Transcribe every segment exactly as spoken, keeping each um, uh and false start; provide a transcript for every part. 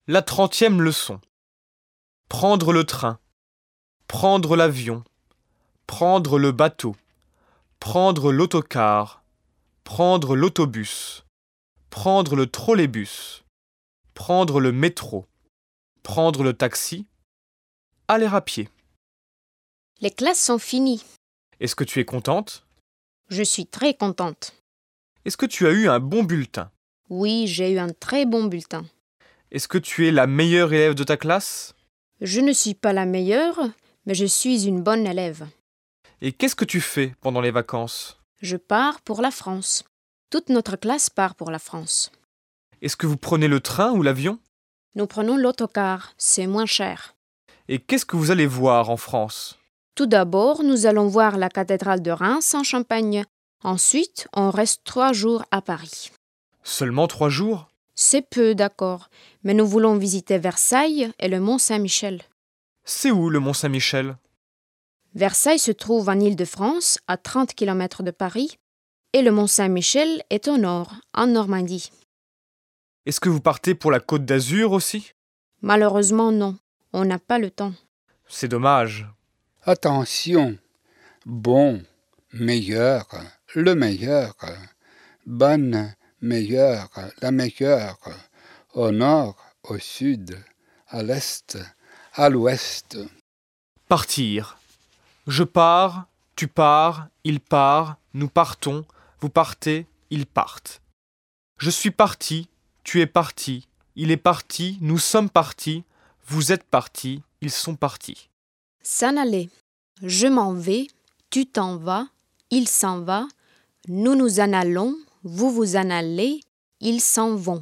La trentième leçon. Prendre le train, prendre l'avion, prendre le bateau, prendre l'autocar, prendre l'autobus, prendre le trolleybus, prendre le métro, prendre le taxi, aller à pied. Les classes sont finies. Est-ce que tu es contente? Je suis très contente. Est-ce que tu as eu un bon bulletin? Oui, j'ai eu un très bon bulletin. Est-ce que tu es la meilleure élève de ta classe? Je ne suis pas la meilleure, mais je suis une bonne élève. Et qu'est-ce que tu fais pendant les vacances? Je pars pour la France. Toute notre classe part pour la France. Est-ce que vous prenez le train ou l'avion? Nous prenons l'autocar, c'est moins cher. Et qu'est-ce que vous allez voir en France? Tout d'abord, nous allons voir la cathédrale de Reims en Champagne. Ensuite, on reste trois jours à Paris. Seulement trois jours? C'est peu, d'accord, mais nous voulons visiter Versailles et le Mont Saint-Michel. C'est où le Mont Saint-Michel? Versailles se trouve en Île-de-France, à trente kilomètres de Paris, et le Mont Saint-Michel est au nord, en Normandie. Est-ce que vous partez pour la Côte d'Azur aussi? Malheureusement, non. On n'a pas le temps. C'est dommage. Attention, bon, meilleur, le meilleur, bonne, meilleure, la meilleure, au nord, au sud, à l'est, à l'ouest. Partir. Je pars, tu pars, il part, nous partons, vous partez, ils partent. Je suis parti, tu es parti, il est parti, nous sommes partis, vous êtes partis, ils sont partis. S'en aller. Je m'en vais, tu t'en vas, il s'en va, nous nous en allons, vous vous en allez, ils s'en vont.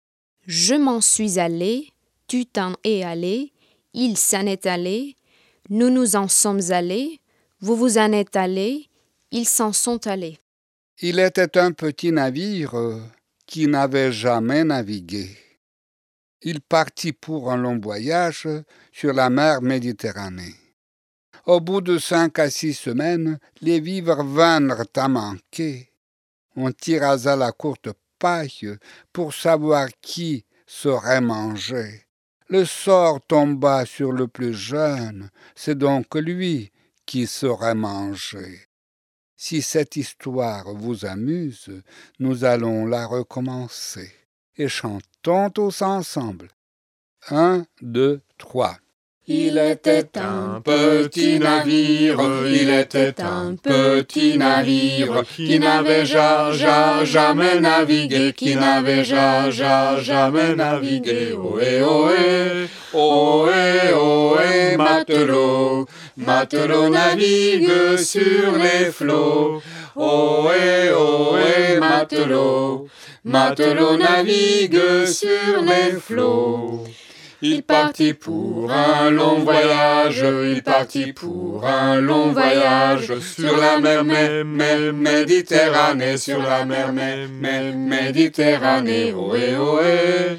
Je m'en suis allé, tu t'en es allé, il s'en est allé, nous nous en sommes allés, vous vous en êtes allés, ils s'en sont allés. Il était un petit navire qui n'avait jamais navigué. Il partit pour un long voyage sur la mer Méditerranée. Au bout de cinq à six semaines, les vivres vinrent à manquer. On tira à la courte paille pour savoir qui saurait manger. Le sort tomba sur le plus jeune, c'est donc lui qui saurait manger. Si cette histoire vous amuse, nous allons la recommencer. Et chantons tous ensemble. Un, deux, trois. Il était un petit navire, il était un petit navire, qui n'avait ja, ja, jamais navigué, qui n'avait ja, ja, jamais navigué. Ohé, ohé, ohé, ohé, matelot, matelot navigue sur les flots. Ohé, ohé, matelot, matelot navigue sur les flots. Il partit pour un long voyage, il partit pour un long voyage, sur la mer mé, mé, Méditerranée, sur la mer mé, mé, Méditerranée. Ohé, ohé,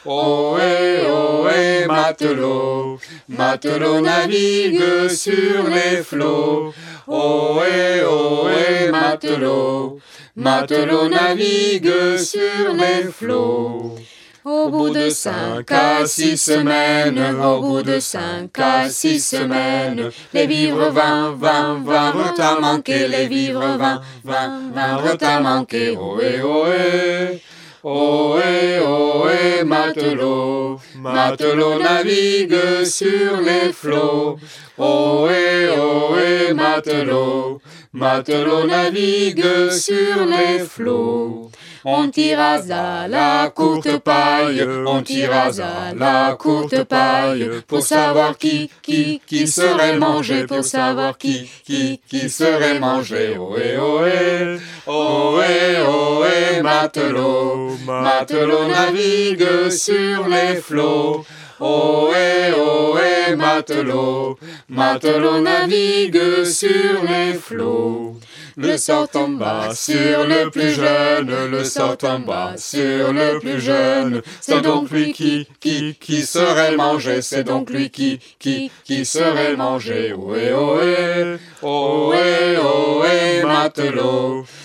ohé, ohé, matelot, matelot navigue sur les flots. Ohé, ohé, matelot, matelot navigue sur les flots. Au bout de cinq à six semaines, au bout de cinq à six semaines, les vivres vinrent, vinrent, vinrent à manquer, les vivres vinrent, vinrent, vinrent à manquer. Ohé, ohé, ohé, ohé, matelot, matelot navigue sur les flots. Ohé, ohé, matelot, matelot navigue sur les flots. On tira à la courte paille, on tira à la courte paille, pour savoir qui, qui, qui serait mangé, pour savoir qui, qui, qui serait mangé. Ohé, ohé, ohé, ohé, matelot, matelot navigue sur les flots. Ohé, ohé, matelot, matelot navigue sur les flots. Le sort tomba sur le plus jeune, le sort tomba sur le plus jeune. C'est donc lui qui, qui, qui serait mangé, c'est donc lui qui, qui, qui serait mangé. Ohé, ohé, ohé, ohé, matelot,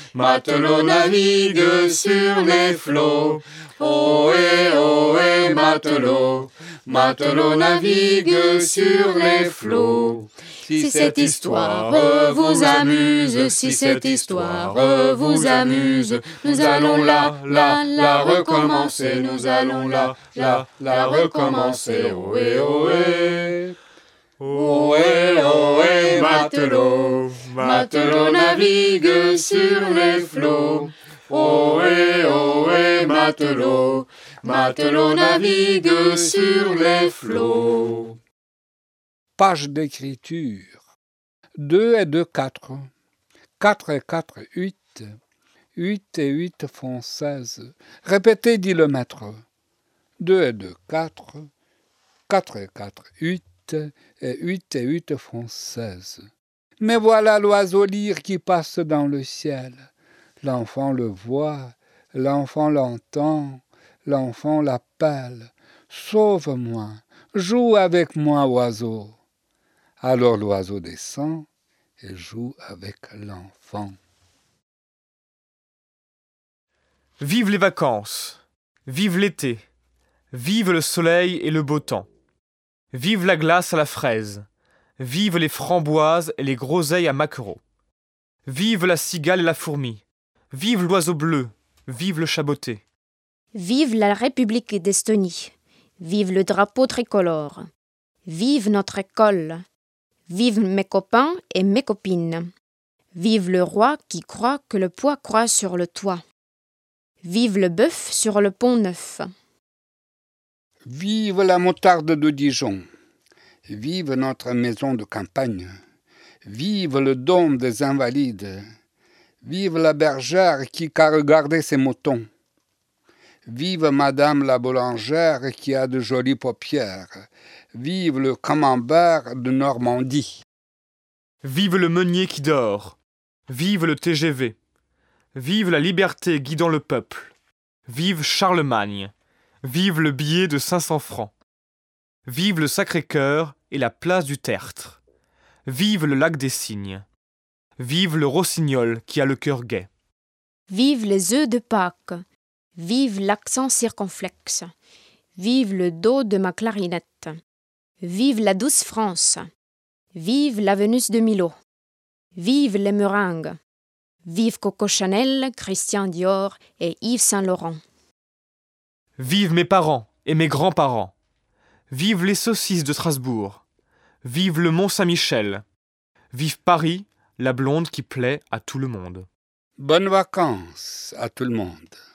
matelot navigue sur les flots. Ohé, ohé, matelot, matelot navigue sur les flots. Si cette histoire vous amuse, si cette histoire vous amuse, nous allons là, là, la recommencer, nous allons là, là, la recommencer. Ohé, ohé. Ohé, ohé, matelot, matelot navigue sur les flots. Ohé, ohé, matelot, matelot navigue sur les flots. Page d'écriture. deux et deux, quatre. quatre et quatre, huit. huit et huit font seize. Répétez, dit le maître. deux et deux, quatre. quatre et quatre, huit. Et huit et huit font seize. Mais voilà l'oiseau lyre qui passe dans le ciel. L'enfant le voit, l'enfant l'entend, l'enfant l'appelle. Sauve-moi, joue avec moi, oiseau. Alors l'oiseau descend et joue avec l'enfant. Vive les vacances, vive l'été, vive le soleil et le beau temps. Vive la glace à la fraise, vive les framboises et les groseilles à maquereau. Vive la cigale et la fourmi, vive l'oiseau bleu, vive le chaboté. Vive la République d'Estonie, vive le drapeau tricolore, vive notre école, vive mes copains et mes copines, vive le roi qui croit que le poids croît sur le toit, vive le bœuf sur le pont neuf. Vive la moutarde de Dijon, vive notre maison de campagne, vive le dôme des Invalides, vive la bergère qui a regardé ses moutons, vive madame la boulangère qui a de jolies paupières, vive le camembert de Normandie. Vive le meunier qui dort, vive le T G V, vive la liberté guidant le peuple, vive Charlemagne. Vive le billet de cinq cents francs. Vive le Sacré-Cœur et la place du Tertre. Vive le lac des Cygnes. Vive le rossignol qui a le cœur gai. Vive les œufs de Pâques. Vive l'accent circonflexe. Vive le do de ma clarinette. Vive la douce France. Vive la Vénus de Milo. Vive les meringues. Vive Coco Chanel, Christian Dior et Yves Saint-Laurent. Vive mes parents et mes grands-parents. Vive les saucisses de Strasbourg. Vive le Mont-Saint-Michel. Vive Paris, la blonde qui plaît à tout le monde. Bonnes vacances à tout le monde.